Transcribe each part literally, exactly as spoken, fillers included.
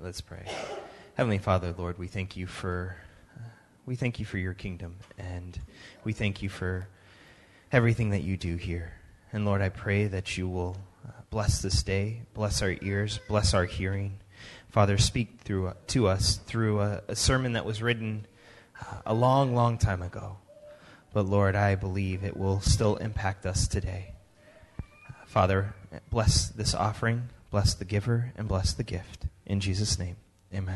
Let's pray. Heavenly Father, Lord, we thank you for uh, we thank you for your kingdom, and we thank you for everything that you do here. And Lord, I pray that you will uh, bless this day, bless our ears, bless our hearing. Father, speak through uh, to us through a, a sermon that was written uh, a long, long time ago. But Lord, I believe it will still impact us today. Uh, Father, bless this offering, bless the giver, and bless the gift. In Jesus' name, amen.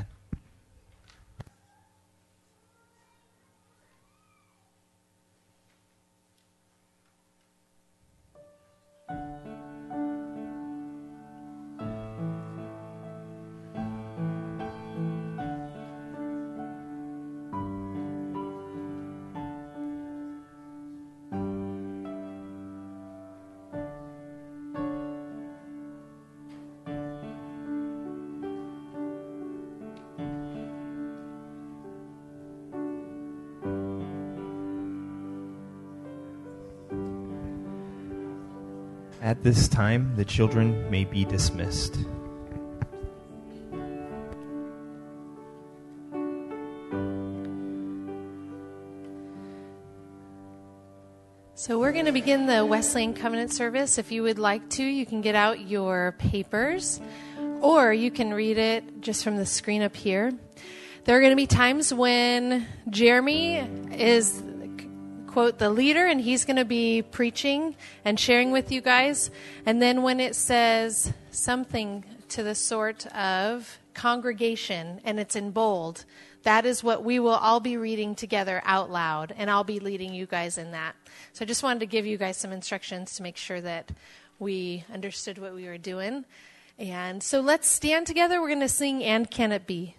At this time, the children may be dismissed. So we're going to begin the Wesleyan Covenant service. If you would like to, you can get out your papers, or you can read it just from the screen up here. There are going to be times when Jeremy is, quote, the leader, and he's going to be preaching and sharing with you guys. And then when it says something to the sort of congregation, and it's in bold, that is what we will all be reading together out loud, and I'll be leading you guys in that. So I just wanted to give you guys some instructions to make sure that we understood what we were doing. And so let's stand together. We're going to sing "And Can It Be?"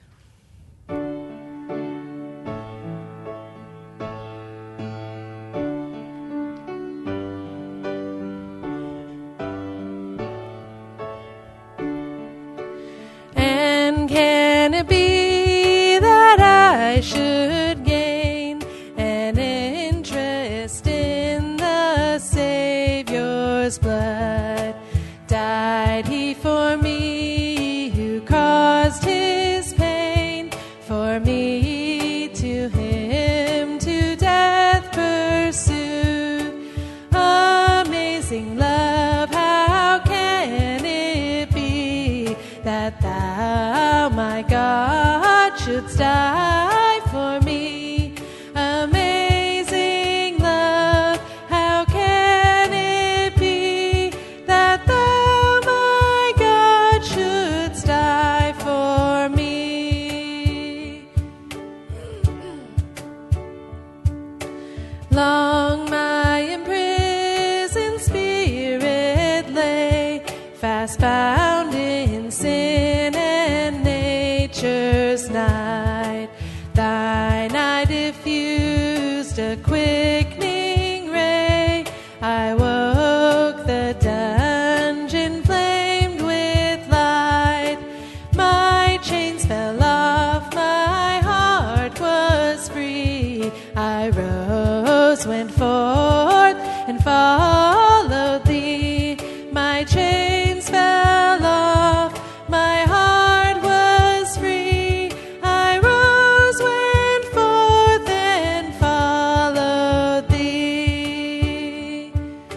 And can it be that I should gain an interest in the Savior's blood? Died he for me who caused his pain, for me to him to death pursued. Amazing love, how can it be that thou, my God, shouldst die for me? Amazing love, how can it be that thou, my God, shouldst die for me? Long my imprisoned spirit lay, fast bound in sin and nature's night. Thine eye diffused a quickening ray. I woke, the dungeon flamed with light. My chains fell off, my heart was free. I rose, went forth, and followed thee. My chains fell off, my heart was free. I rose, went forth, and followed thee.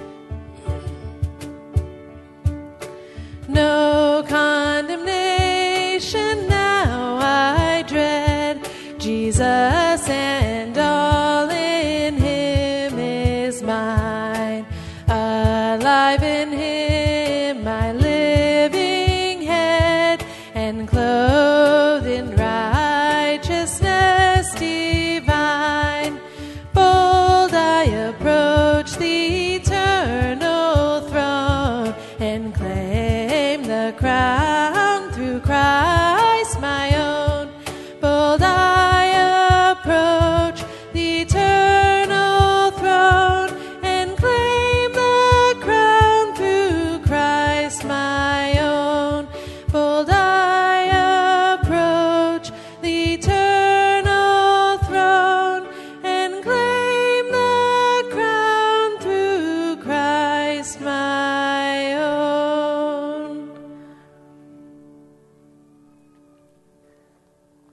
No condemnation now I dread. Jesus and all in him is mine. Alive in him, my living head, and clothed in righteousness divine. Bold I approach the eternal throne, and claim the crown through Christ my own. Bold I approach the eternal throne, and claim the crown through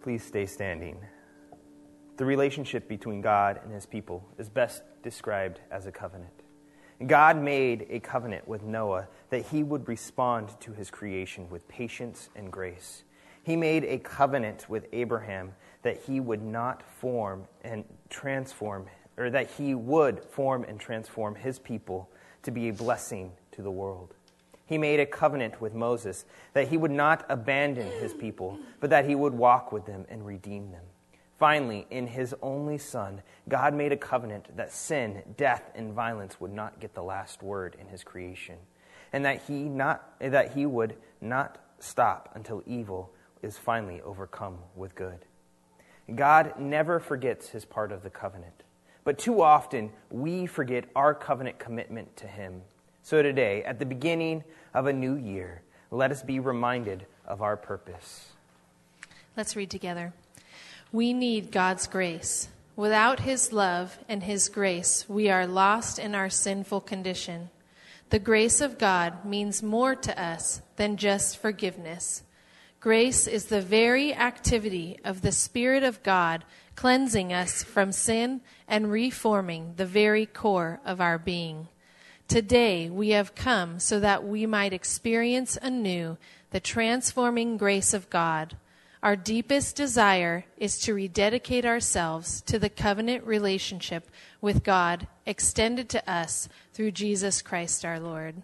please stay standing? The relationship between God and his people is best described as a covenant. God made a covenant with Noah that he would respond to his creation with patience and grace. He made a covenant with Abraham that he would not form and transform, or that he would form and transform his people to be a blessing to the world. He made a covenant with Moses that he would not abandon his people, but that he would walk with them and redeem them. Finally, in his only Son, God made a covenant that sin, death, and violence would not get the last word in his creation, and that he not that he would not stop until evil is finally overcome with good. God never forgets his part of the covenant, but too often we forget our covenant commitment to him. So today, at the beginning of a new year, let us be reminded of our purpose. Let's read together. We need God's grace. Without his love and his grace, we are lost in our sinful condition. The grace of God means more to us than just forgiveness. Grace is the very activity of the Spirit of God, cleansing us from sin and reforming the very core of our being. Today we have come so that we might experience anew the transforming grace of God. Our deepest desire is to rededicate ourselves to the covenant relationship with God extended to us through Jesus Christ our Lord.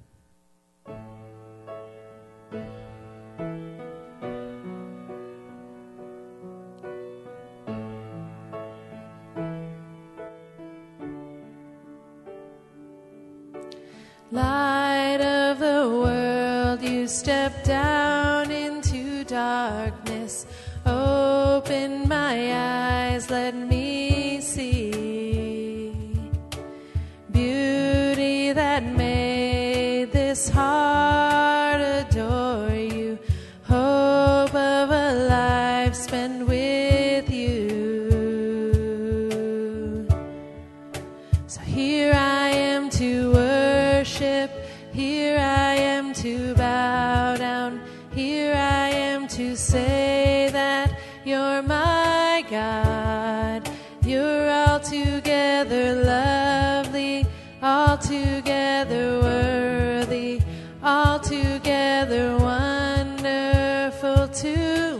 Light of the world, you step down into darkness. Open my eyes, let me see beauty that made this heart adore you. Hope of a life spent with you. So here I am to worship, here I am to bow down, here I am to say that you're my God. You're altogether lovely, altogether worthy, altogether wonderful to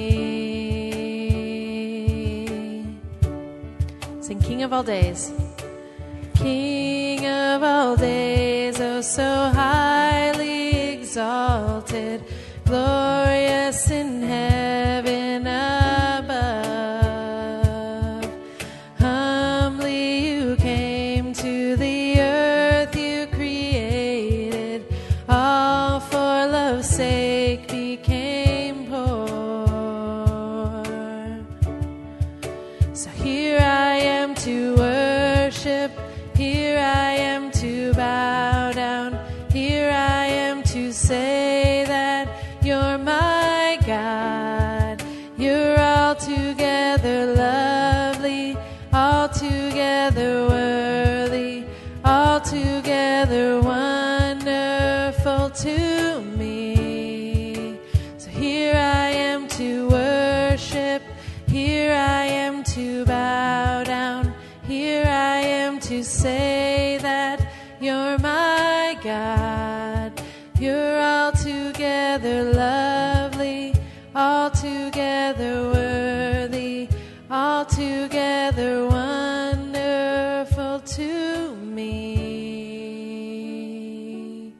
me. Sing King of all days. King of all days, oh so highly exalted, glorious in heaven above. Humbly you came to the earth you created, all for love's sake became poor. So here I am to worship, here I am to bow down, here I am to say that you're my God. You're altogether lovely, altogether worthy, altogether wonderful to me. So here I am to worship, here I am to bow down, here I am to say that you're my God. You're altogether lovely, altogether worthy, altogether wonderful to me.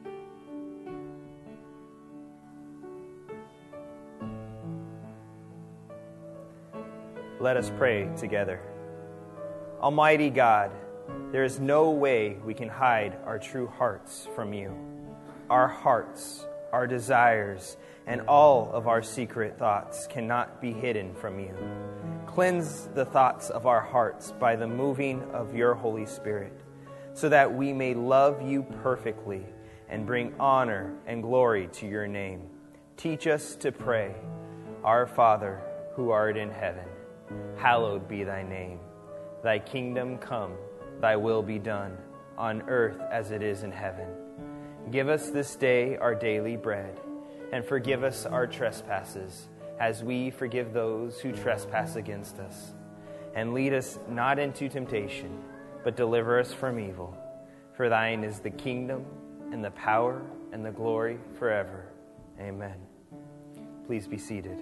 Let us pray together. Almighty God, there is no way we can hide our true hearts from you. Our hearts, our desires, and all of our secret thoughts cannot be hidden from you. Cleanse the thoughts of our hearts by the moving of your Holy Spirit, so that we may love you perfectly and bring honor and glory to your name. Teach us to pray, Our Father, who art in heaven, hallowed be thy name. Thy kingdom come, thy will be done, on earth as it is in heaven. Give us this day our daily bread, and forgive us our trespasses, as we forgive those who trespass against us. And lead us not into temptation, but deliver us from evil. For thine is the kingdom, and the power, and the glory forever. Amen. Please be seated.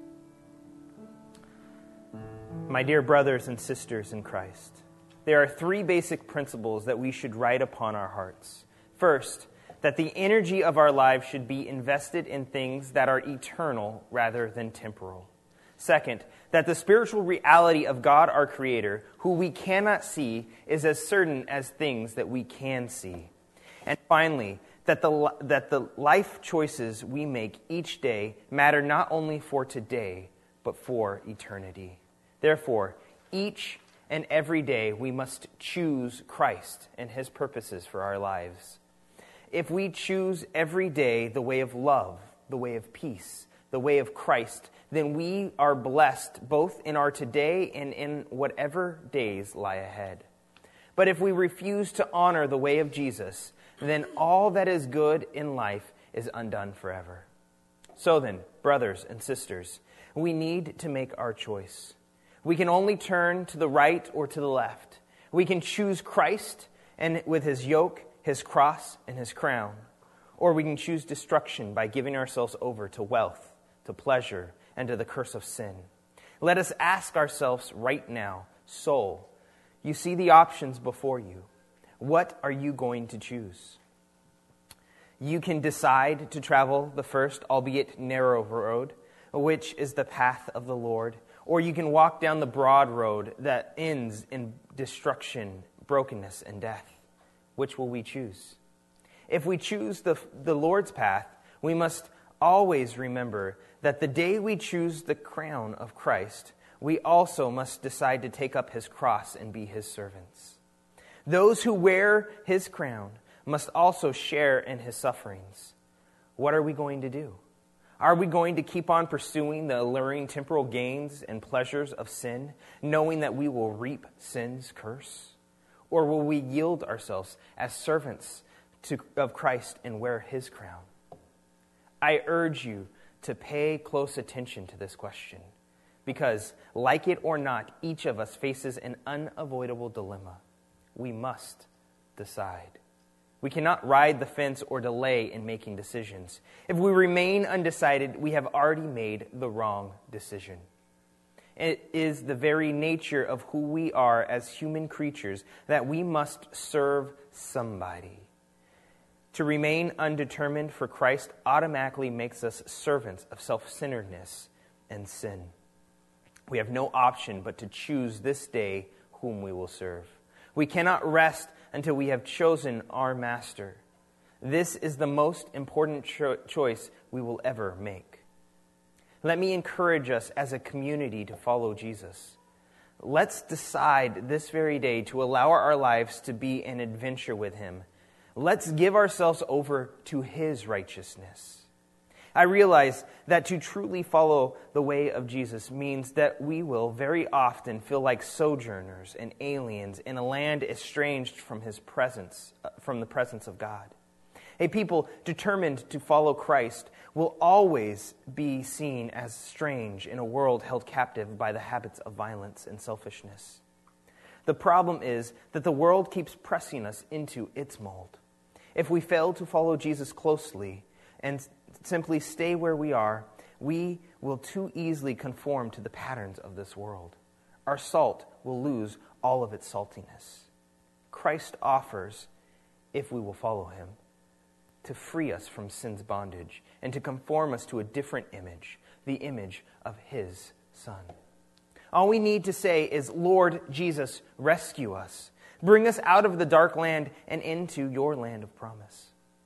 My dear brothers and sisters in Christ, there are three basic principles that we should write upon our hearts. First, that the energy of our lives should be invested in things that are eternal rather than temporal. Second, that the spiritual reality of God our Creator, who we cannot see, is as certain as things that we can see. And finally, that the, that the life choices we make each day matter not only for today, but for eternity. Therefore, each and every day we must choose Christ and His purposes for our lives. If we choose every day the way of love, the way of peace, the way of Christ, then we are blessed both in our today and in whatever days lie ahead. But if we refuse to honor the way of Jesus, then all that is good in life is undone forever. So then, brothers and sisters, we need to make our choice. We can only turn to the right or to the left. We can choose Christ and with His yoke, His cross, and His crown. Or we can choose destruction by giving ourselves over to wealth, to pleasure, and to the curse of sin. Let us ask ourselves right now, soul, you see the options before you. What are you going to choose? You can decide to travel the first, albeit narrow road, which is the path of the Lord. Or you can walk down the broad road that ends in destruction, brokenness, and death. Which will we choose? If we choose the, the Lord's path, we must always remember that the day we choose the crown of Christ, we also must decide to take up His cross and be His servants. Those who wear His crown must also share in His sufferings. What are we going to do? Are we going to keep on pursuing the alluring temporal gains and pleasures of sin, knowing that we will reap sin's curse? Or will we yield ourselves as servants to, of Christ and wear His crown? I urge you to pay close attention to this question, because, like it or not, each of us faces an unavoidable dilemma. We must decide. We cannot ride the fence or delay in making decisions. If we remain undecided, we have already made the wrong decision. It is the very nature of who we are as human creatures that we must serve somebody. To remain undetermined for Christ automatically makes us servants of self-centeredness and sin. We have no option but to choose this day whom we will serve. We cannot rest until we have chosen our master. This is the most important cho- choice we will ever make. Let me encourage us as a community to follow Jesus. Let's decide this very day to allow our lives to be an adventure with Him. Let's give ourselves over to His righteousness. I realize that to truly follow the way of Jesus means that we will very often feel like sojourners and aliens in a land estranged from His presence, from the presence of God. A people determined to follow Christ will always be seen as strange in a world held captive by the habits of violence and selfishness. The problem is that the world keeps pressing us into its mold. If we fail to follow Jesus closely and simply stay where we are, we will too easily conform to the patterns of this world. Our salt will lose all of its saltiness. Christ offers, if we will follow Him, to free us from sin's bondage and to conform us to a different image, the image of His Son. All we need to say is, Lord Jesus, rescue us. Bring us out of the dark land and into your land of promise.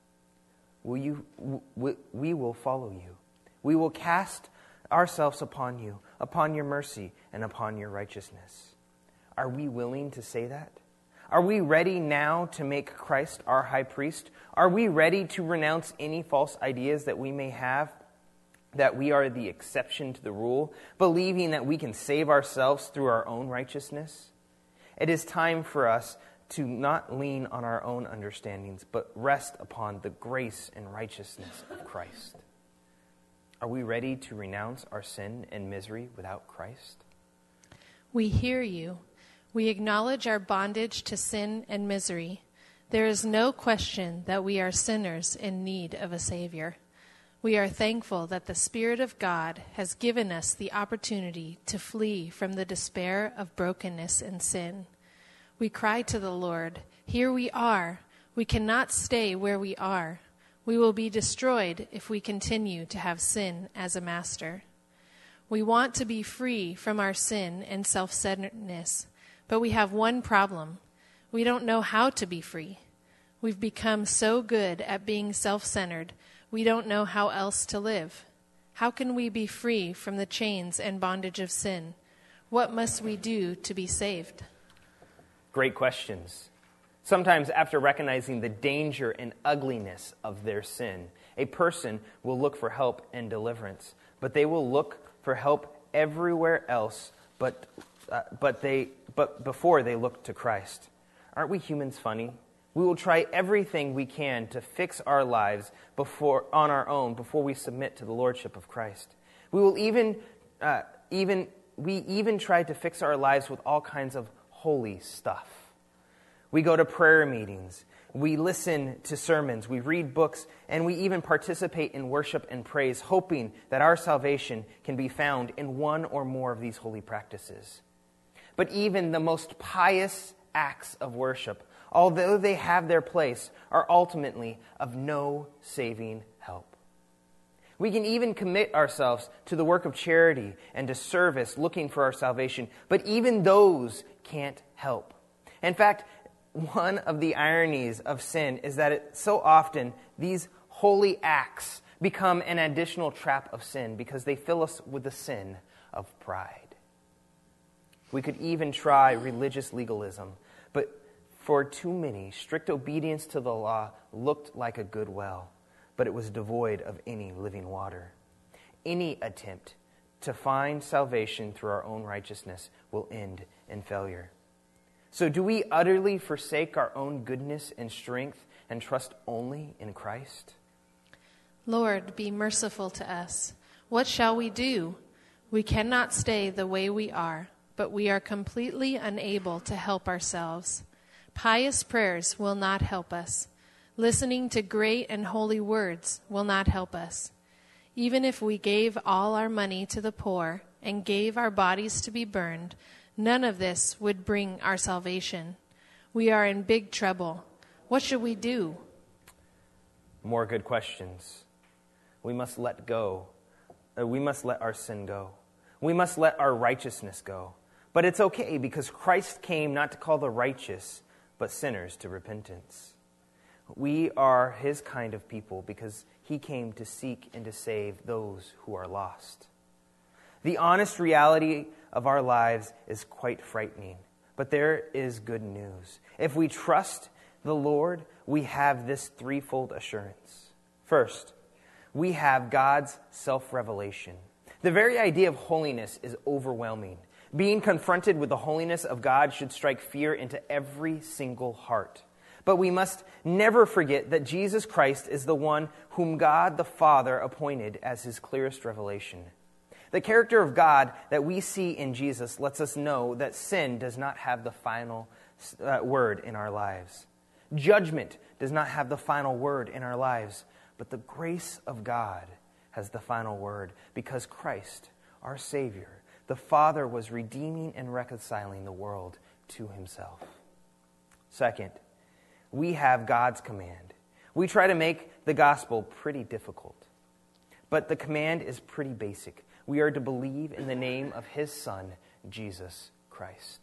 Will you? We will follow you. We will cast ourselves upon you, upon your mercy, and upon your righteousness. Are we willing to say that? Are we ready now to make Christ our high priest? Are we ready to renounce any false ideas that we may have, that we are the exception to the rule, believing that we can save ourselves through our own righteousness? It is time for us to not lean on our own understandings, but rest upon the grace and righteousness of Christ. Are we ready to renounce our sin and misery without Christ? We hear you. We acknowledge our bondage to sin and misery. There is no question that we are sinners in need of a Savior. We are thankful that the Spirit of God has given us the opportunity to flee from the despair of brokenness and sin. We cry to the Lord, "Here we are. We cannot stay where we are. We will be destroyed if we continue to have sin as a master." We want to be free from our sin and self-centeredness, but we have one problem. We don't know how to be free. We've become so good at being self-centered, we don't know how else to live. How can we be free from the chains and bondage of sin? What must we do to be saved? Great questions. Sometimes after recognizing the danger and ugliness of their sin, a person will look for help and deliverance, but they will look for help everywhere else but uh, but they but before they look to Christ. Aren't we humans funny? We will try everything we can to fix our lives before on our own before we submit to the lordship of Christ. We will even uh, even we even try to fix our lives with all kinds of holy stuff. We go to prayer meetings, we listen to sermons, we read books, and we even participate in worship and praise, hoping that our salvation can be found in one or more of these holy practices. But even the most pious acts of worship, although they have their place, are ultimately of no saving help. We can even commit ourselves to the work of charity and to service, looking for our salvation, but even those can't help. In fact, one of the ironies of sin is that it, so often these holy acts become an additional trap of sin because they fill us with the sin of pride. We could even try religious legalism, but for too many, strict obedience to the law looked like a good well, but it was devoid of any living water. Any attempt to find salvation through our own righteousness will end in failure. So do we utterly forsake our own goodness and strength and trust only in Christ? Lord, be merciful to us. What shall we do? We cannot stay the way we are, but we are completely unable to help ourselves. Pious prayers will not help us. Listening to great and holy words will not help us. Even if we gave all our money to the poor and gave our bodies to be burned, none of this would bring our salvation. We are in big trouble. What should we do? More good questions. We must let go. Uh, we must let our sin go. We must let our righteousness go. But it's okay because Christ came not to call the righteous, but sinners to repentance. We are his kind of people because he came to seek and to save those who are lost. The honest reality of our lives is quite frightening, but there is good news. If we trust the Lord, we have this threefold assurance. First, we have God's self-revelation. The very idea of holiness is overwhelming. Being confronted with the holiness of God should strike fear into every single heart. But we must never forget that Jesus Christ is the one whom God the Father appointed as his clearest revelation. The character of God that we see in Jesus lets us know that sin does not have the final uh, word in our lives. Judgment does not have the final word in our lives, but the grace of God has the final word because Christ, our Savior, the Father, was redeeming and reconciling the world to himself. Second, we have God's command. We try to make the gospel pretty difficult, but the command is pretty basic. We are to believe in the name of his Son, Jesus Christ.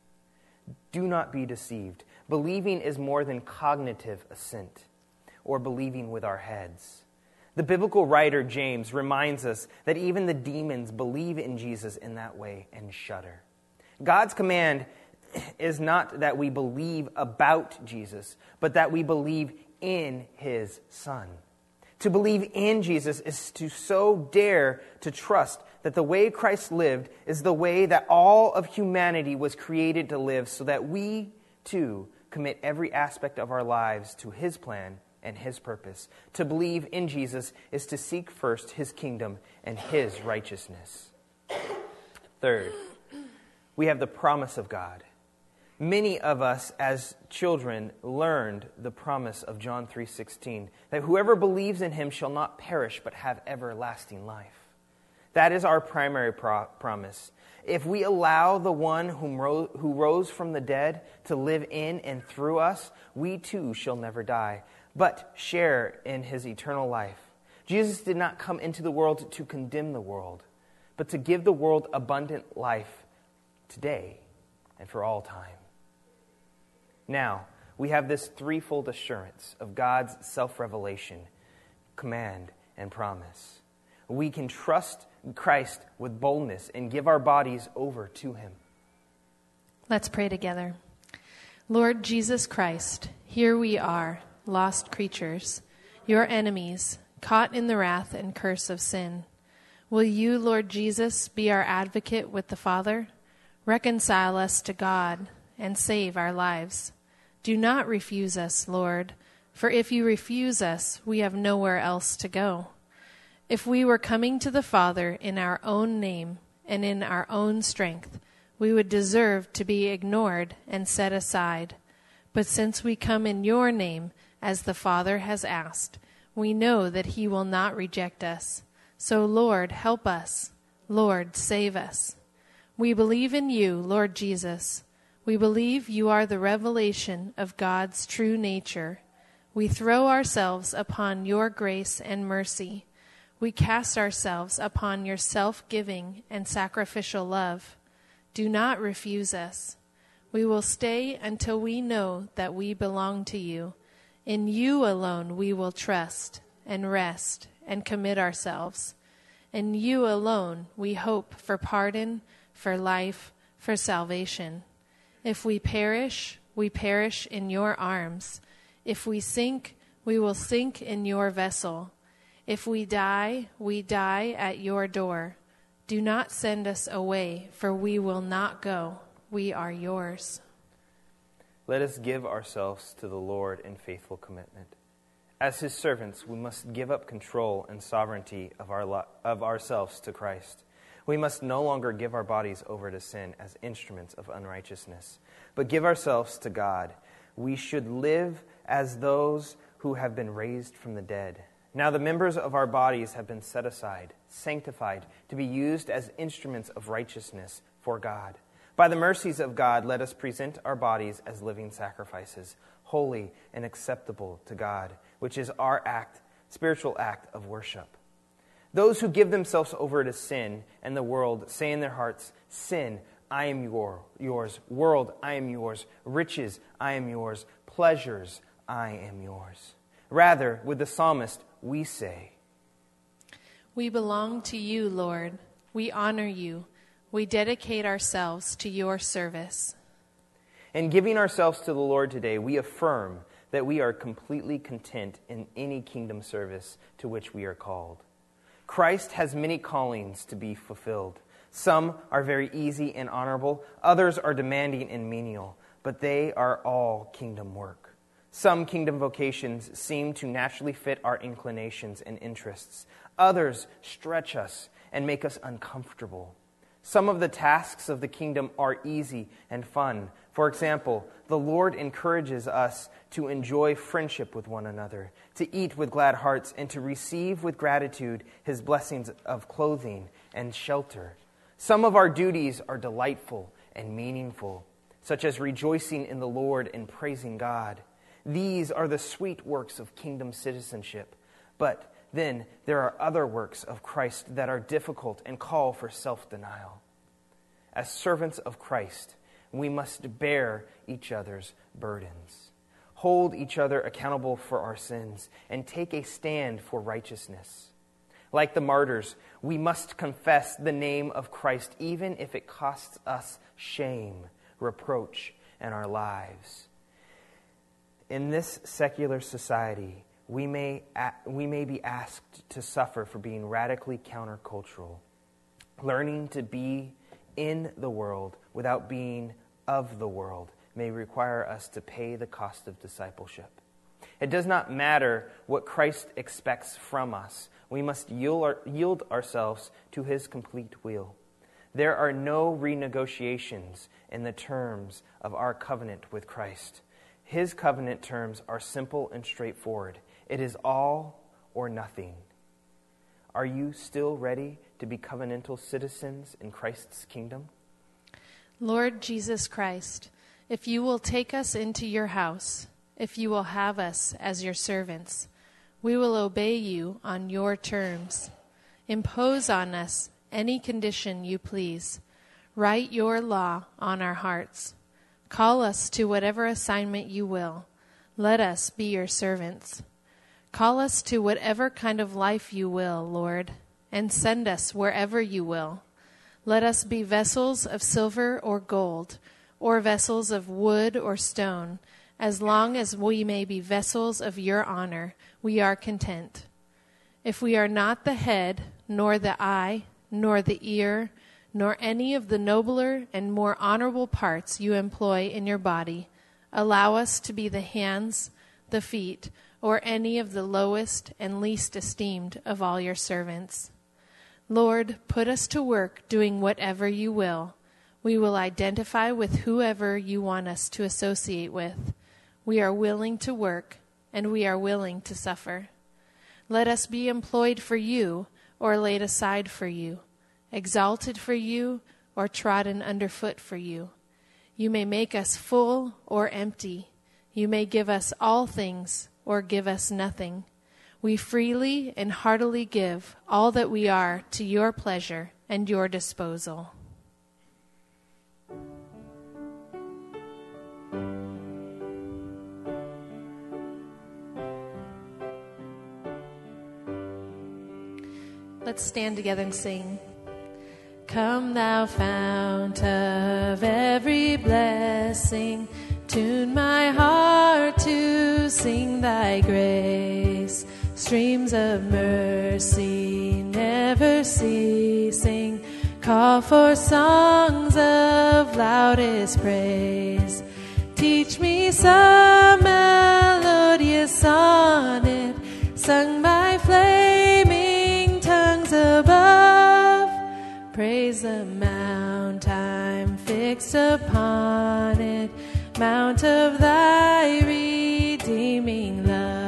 Do not be deceived. Believing is more than cognitive assent or believing with our heads. The biblical writer James reminds us that even the demons believe in Jesus in that way and shudder. God's command is not that we believe about Jesus, but that we believe in his Son. To believe in Jesus is to so dare to trust that the way Christ lived is the way that all of humanity was created to live, so that we, too, commit every aspect of our lives to his plan and his purpose. To believe in Jesus is to seek first his kingdom and his righteousness. Third, we have the promise of God. Many of us as children learned the promise of John three sixteen, that whoever believes in him shall not perish but have everlasting life. That is our primary pro- promise. If we allow the one whom ro- who rose from the dead to live in and through us, we too shall never die, but share in his eternal life. Jesus did not come into the world to condemn the world, but to give the world abundant life today and for all time. Now, we have this threefold assurance of God's self-revelation, command, and promise. We can trust Christ with boldness and give our bodies over to him. Let's pray together. Lord Jesus Christ, here we are, lost creatures, your enemies, caught in the wrath and curse of sin. Will you, Lord Jesus, be our advocate with the Father? Reconcile us to God and save our lives. Do not refuse us, Lord, for if you refuse us, we have nowhere else to go. If we were coming to the Father in our own name and in our own strength, we would deserve to be ignored and set aside. But since we come in your name, as the Father has asked, we know that he will not reject us. So, Lord, help us. Lord, save us. We believe in you, Lord Jesus. We believe you are the revelation of God's true nature. We throw ourselves upon your grace and mercy. We cast ourselves upon your self-giving and sacrificial love. Do not refuse us. We will stay until we know that we belong to you. In you alone we will trust and rest and commit ourselves. In you alone we hope for pardon, for life, for salvation. If we perish, we perish in your arms. If we sink, we will sink in your vessel. If we die, we die at your door. Do not send us away, for we will not go. We are yours. Let us give ourselves to the Lord in faithful commitment. As his servants, we must give up control and sovereignty of our lo- of ourselves to Christ. We must no longer give our bodies over to sin as instruments of unrighteousness, but give ourselves to God. We should live as those who have been raised from the dead. Now the members of our bodies have been set aside, sanctified, to be used as instruments of righteousness for God. By the mercies of God, let us present our bodies as living sacrifices, holy and acceptable to God, which is our act, spiritual act of worship. Those who give themselves over to sin and the world say in their hearts, sin, I am your, yours. World, I am yours. Riches, I am yours. Pleasures, I am yours. Rather, with the psalmist, we say, we belong to you, Lord. We honor you. We dedicate ourselves to your service. In giving ourselves to the Lord today, we affirm that we are completely content in any kingdom service to which we are called. Christ has many callings to be fulfilled. Some are very easy and honorable. Others are demanding and menial, but they are all kingdom work. Some kingdom vocations seem to naturally fit our inclinations and interests. Others stretch us and make us uncomfortable. Some of the tasks of the kingdom are easy and fun. For example, the Lord encourages us to enjoy friendship with one another, to eat with glad hearts, and to receive with gratitude his blessings of clothing and shelter. Some of our duties are delightful and meaningful, such as rejoicing in the Lord and praising God. These are the sweet works of kingdom citizenship. But then there are other works of Christ that are difficult and call for self-denial. As servants of Christ, we must bear each other's burdens, hold each other accountable for our sins, and take a stand for righteousness. Like the martyrs, we must confess the name of Christ, even if it costs us shame, reproach, and our lives. In this secular society, we may, we may be asked to suffer for being radically countercultural, learning to be in the world without being of the world may require us to pay the cost of discipleship. It does not matter what Christ expects from us. We must yield, our, yield ourselves to his complete will. There are no renegotiations in the terms of our covenant with Christ. His covenant terms are simple and straightforward. It is all or nothing. Are you still ready to be covenantal citizens in Christ's kingdom? Lord Jesus Christ, if you will take us into your house, if you will have us as your servants, we will obey you on your terms. Impose on us any condition you please. Write your law on our hearts. Call us to whatever assignment you will. Let us be your servants. Call us to whatever kind of life you will, Lord, and send us wherever you will. Let us be vessels of silver or gold, or vessels of wood or stone. As long as we may be vessels of your honor, we are content. If we are not the head, nor the eye, nor the ear, nor any of the nobler and more honorable parts you employ in your body, allow us to be the hands, the feet, or any of the lowest and least esteemed of all your servants. Lord, put us to work doing whatever you will. We will identify with whoever you want us to associate with. We are willing to work, and we are willing to suffer. Let us be employed for you or laid aside for you, exalted for you or trodden underfoot for you. You may make us full or empty. You may give us all things or give us nothing. We freely and heartily give all that we are to your pleasure and your disposal. Let's stand together and sing. Come thou fount of every blessing, tune my heart to sing thy grace. Streams of mercy never ceasing, call for songs of loudest praise. Teach me some melodious sonnet, sung by flaming tongues above. Praise the mount I'm fixed upon it, mount of thy redeeming love.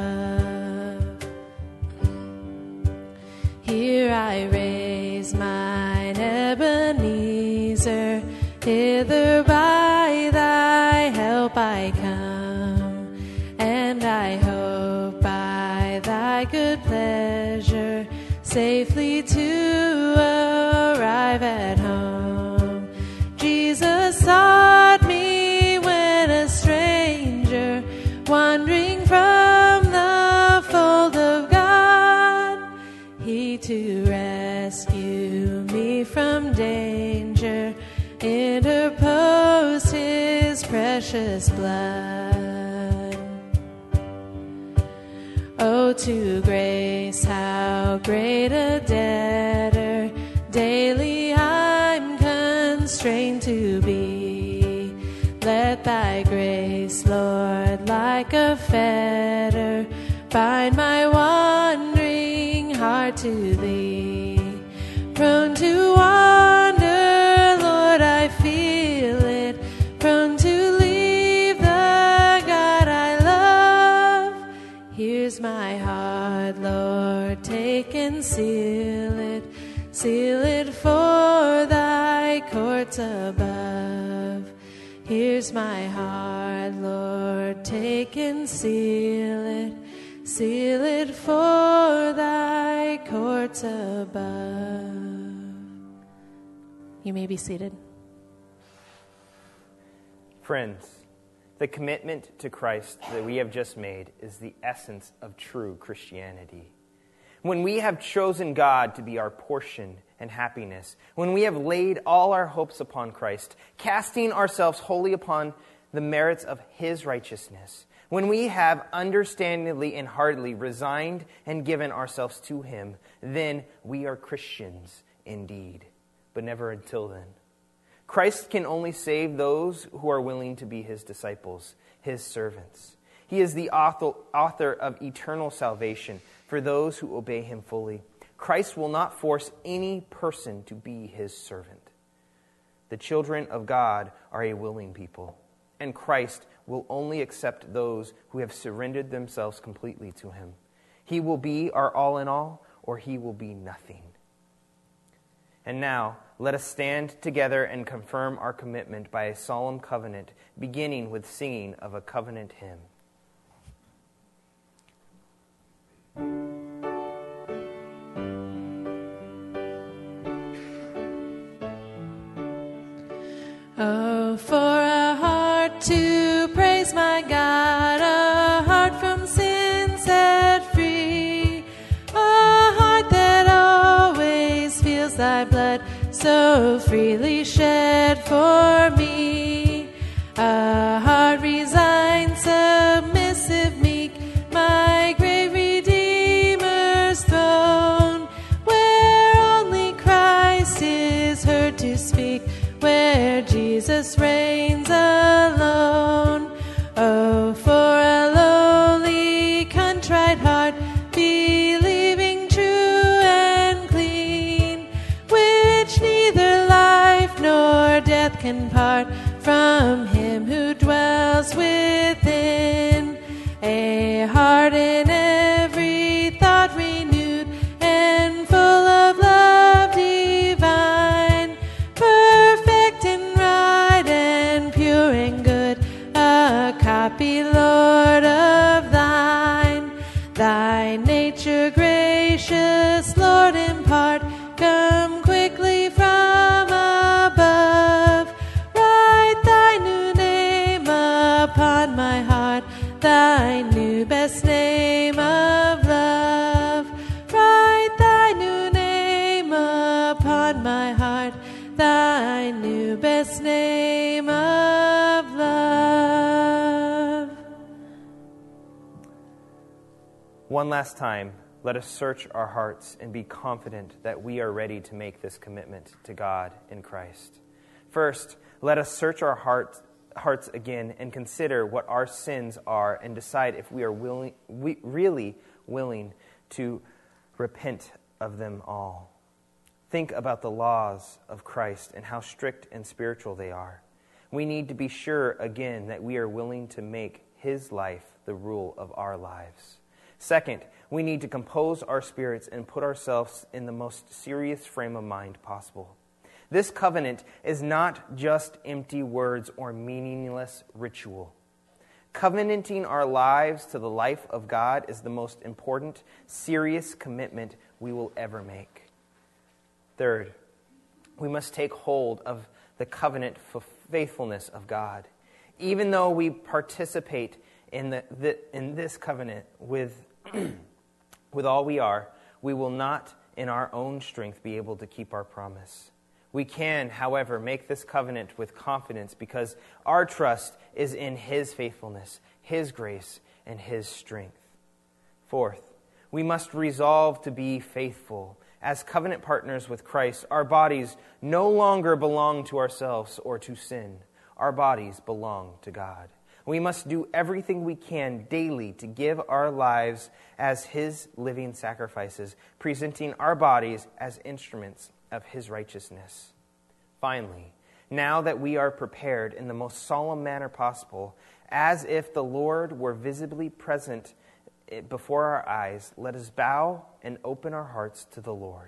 Here I raise mine Ebenezer, hither by thy help I come, and I hope by thy good pleasure safely to arrive at home. Jesus sought me when a stranger, wandering from the fold of God, he to rescue me from danger interposed his precious blood. Oh, to grace, how great a debtor daily I'm constrained to be. Let thy grace, Lord, like a fetter, bind my wandering heart to thee. Prone to wander, Lord, I feel it, prone to leave the God I love. Here's my heart, Lord, take and seal it, seal it for thy courts above. Here's my heart, Lord, take and seal it, seal it for thy courts above. You may be seated. Friends, the commitment to Christ that we have just made is the essence of true Christianity. When we have chosen God to be our portion and happiness, when we have laid all our hopes upon Christ, casting ourselves wholly upon the merits of his righteousness, when we have understandingly and heartily resigned and given ourselves to him, then we are Christians indeed, but never until then. Christ can only save those who are willing to be his disciples, his servants. He is the author, author of eternal salvation for those who obey him fully. Christ will not force any person to be his servant. The children of God are a willing people, and Christ will only accept those who have surrendered themselves completely to him. He will be our all in all, or he will be nothing. And now, let us stand together and confirm our commitment by a solemn covenant, beginning with singing of a covenant hymn. Oh, for a heart to praise my God, a heart from sin set free, a heart that always feels thy blood so freely shed for me, a heart resigned, submissive, meek, my great Redeemer's throne, where only Christ is heard to speak, where Jesus reigns alone. Oh, for a lowly, contrite heart, believing true and clean, which neither life nor death can part from him who dwells within. A heart in every thought renewed and full of love divine, perfect and right and pure and good, a copy, Lord, of thine. Thy nature gracious, Lord, impart, come quickly from above. Write thy new name upon my heart, thy new best name of love. Write thy new name upon my heart, thy new best name of love. One last time, let us search our hearts and be confident that we are ready to make this commitment to God in Christ. First, let us search our hearts hearts again and consider what our sins are and decide if we are willing, we really willing to repent of them all. Think about the laws of Christ and how strict and spiritual they are. We need to be sure again that we are willing to make his life the rule of our lives. Second, we need to compose our spirits and put ourselves in the most serious frame of mind possible. This covenant is not just empty words or meaningless ritual. Covenanting our lives to the life of God is the most important, serious commitment we will ever make. Third, we must take hold of the covenant faithfulness of God. Even though we participate in, the, the, in this covenant with, with all we are, we will not in our own strength be able to keep our promise. We can, however, make this covenant with confidence because our trust is in his faithfulness, his grace, and his strength. Fourth, we must resolve to be faithful. As covenant partners with Christ, our bodies no longer belong to ourselves or to sin. Our bodies belong to God. We must do everything we can daily to give our lives as his living sacrifices, presenting our bodies as instruments of his righteousness. Finally, now that we are prepared in the most solemn manner possible, as if the Lord were visibly present before our eyes, let us bow and open our hearts to the Lord.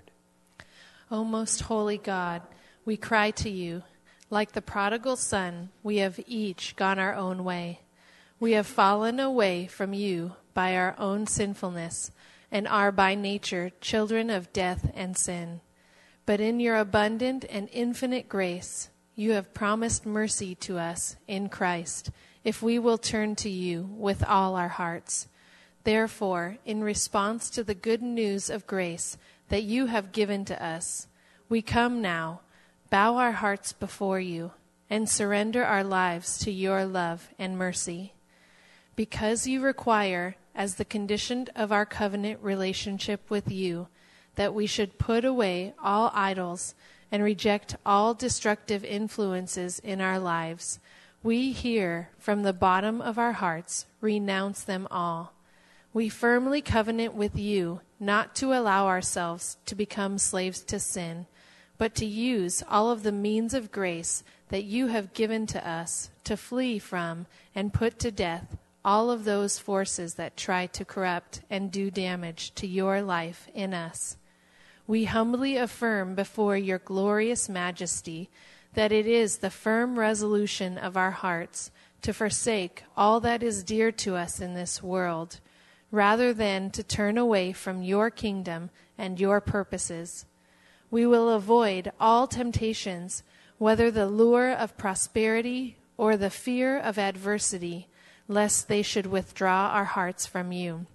O most holy God, we cry to you. Like the prodigal son, we have each gone our own way. We have fallen away from you by our own sinfulness and are by nature children of death and sin. But in your abundant and infinite grace, you have promised mercy to us in Christ, if we will turn to you with all our hearts. Therefore, in response to the good news of grace that you have given to us, we come now, bow our hearts before you, and surrender our lives to your love and mercy. Because you require, as the condition of our covenant relationship with you, that we should put away all idols and reject all destructive influences in our lives, We here, from the bottom of our hearts, renounce them all. We firmly covenant with you not to allow ourselves to become slaves to sin, but to use all of the means of grace that you have given to us to flee from and put to death all of those forces that try to corrupt and do damage to your life in us. We humbly affirm before your glorious majesty that it is the firm resolution of our hearts to forsake all that is dear to us in this world, rather than to turn away from your kingdom and your purposes. We will avoid all temptations, whether the lure of prosperity or the fear of adversity, lest they should withdraw our hearts from you.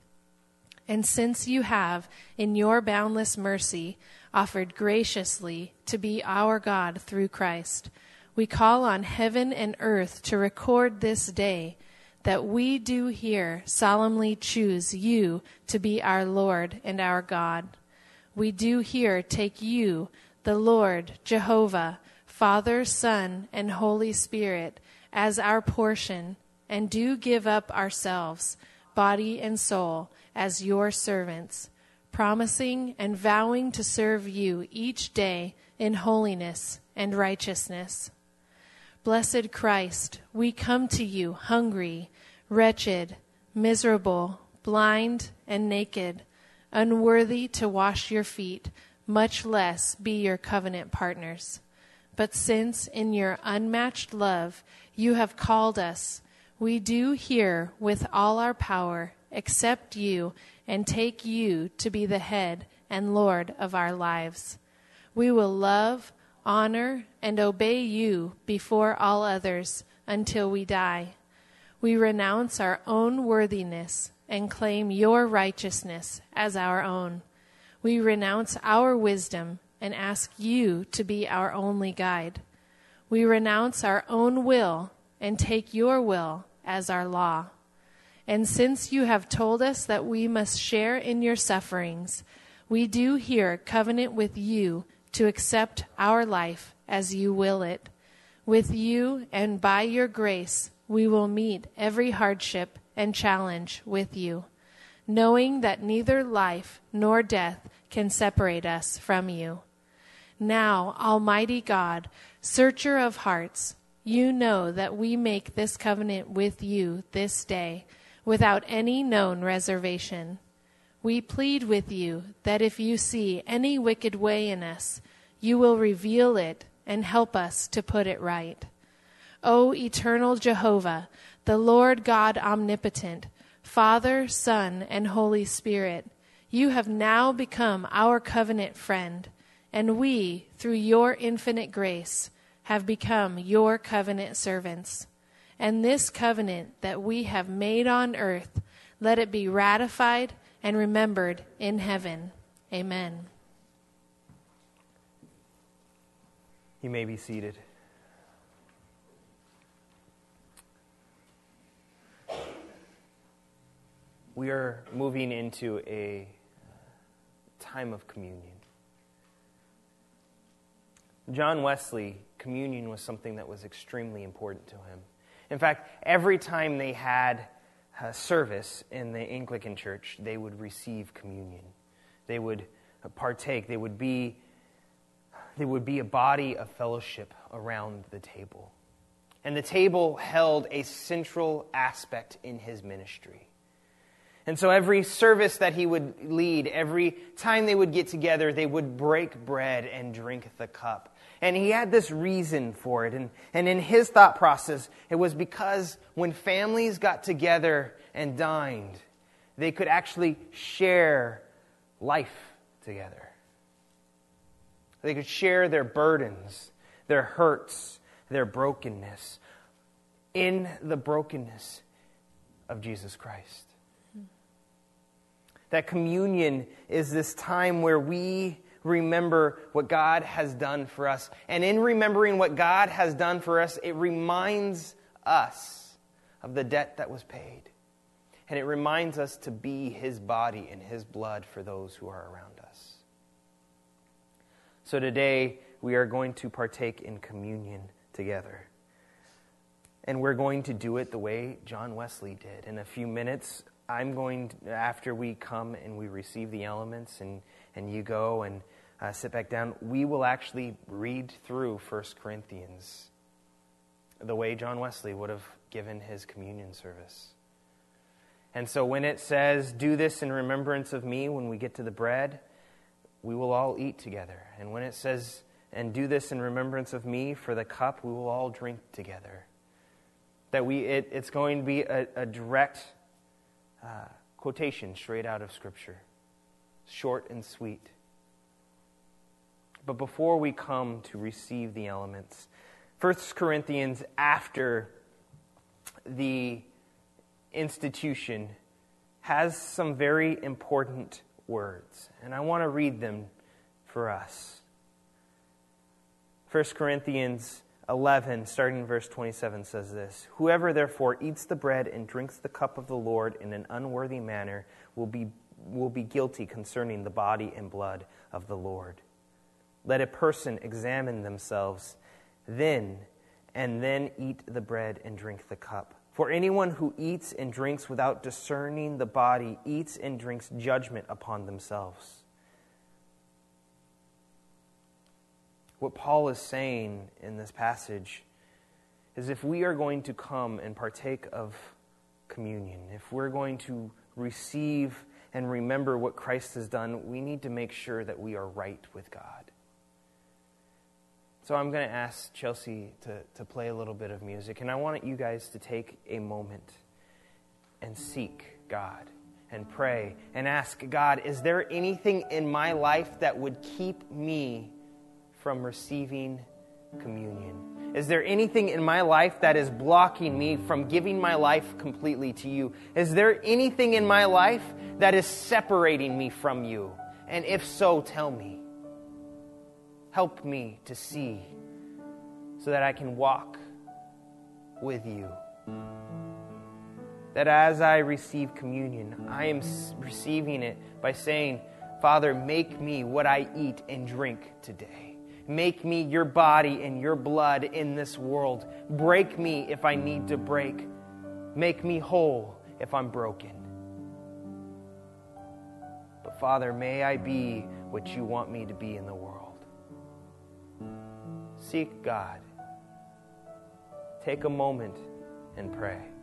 And since you have, in your boundless mercy, offered graciously to be our God through Christ, we call on heaven and earth to record this day that we do here solemnly choose you to be our Lord and our God. We do here take you, the Lord, Jehovah, Father, Son, and Holy Spirit, as our portion, and do give up ourselves, body and soul, as your servants, promising and vowing to serve you each day in holiness and righteousness. Blessed Christ, we come to you hungry, wretched, miserable, blind, and naked, unworthy to wash your feet, much less be your covenant partners. But since in your unmatched love you have called us, we do here with all our power accept you and take you to be the head and Lord of our lives. We will love, honor, and obey you before all others until we die. We renounce our own worthiness and claim your righteousness as our own. We renounce our wisdom and ask you to be our only guide. We renounce our own will and take your will as our law. And since you have told us that we must share in your sufferings, we do here covenant with you to accept our life as you will it. With you and by your grace, we will meet every hardship and challenge with you, knowing that neither life nor death can separate us from you. Now, Almighty God, searcher of hearts, you know that we make this covenant with you this day without any known reservation. We plead with you that if you see any wicked way in us, you will reveal it and help us to put it right. O eternal Jehovah, the Lord God omnipotent, Father, Son, and Holy Spirit, you have now become our covenant friend, and we, through your infinite grace, have become your covenant servants. And this covenant that we have made on earth, let it be ratified and remembered in heaven. Amen. You may be seated. We are moving into a time of communion. John Wesley, communion was something that was extremely important to him. In fact, every time they had a service in the Anglican Church, they would receive communion. They would partake. They would be, they would be a body of fellowship around the table. And the table held a central aspect in his ministry. And so every service that he would lead, every time they would get together, they would break bread and drink the cup. And he had this reason for it. And, and in his thought process, it was because when families got together and dined, they could actually share life together. They could share their burdens, their hurts, their brokenness in the brokenness of Jesus Christ. That communion is this time where we remember what God has done for us. And in remembering what God has done for us, it reminds us of the debt that was paid. And it reminds us to be His body and His blood for those who are around us. So today, we are going to partake in communion together. And we're going to do it the way John Wesley did. In a few minutes, I'm going to, after we come and we receive the elements and, and you go and uh, sit back down, we will actually read through First Corinthians the way John Wesley would have given his communion service. And so when it says, do this in remembrance of me when we get to the bread, we will all eat together. And when it says, and do this in remembrance of me for the cup, we will all drink together. That we it, it's going to be a, a direct uh, quotation straight out of Scripture. Short and sweet. But before we come to receive the elements, First Corinthians, after the institution, has some very important words. And I want to read them for us. First Corinthians eleven, starting in verse twenty-seven, says this: Whoever therefore eats the bread and drinks the cup of the Lord in an unworthy manner will be, will be guilty concerning the body and blood of the Lord. Let a person examine themselves then, and then eat the bread and drink the cup. For anyone who eats and drinks without discerning the body eats and drinks judgment upon themselves. What Paul is saying in this passage is if we are going to come and partake of communion, if we're going to receive and remember what Christ has done, we need to make sure that we are right with God. So I'm going to ask Chelsea to, to play a little bit of music, and I want you guys to take a moment and seek God and pray and ask God, is there anything in my life that would keep me from receiving communion? Is there anything in my life that is blocking me from giving my life completely to you? Is there anything in my life that is separating me from you? And if so, tell me. Help me to see so that I can walk with you. That as I receive communion, I am receiving it by saying, Father, make me what I eat and drink today. Make me your body and your blood in this world. Break me if I need to break. Make me whole if I'm broken. But Father, may I be what you want me to be in the world. Seek God. Take a moment and pray.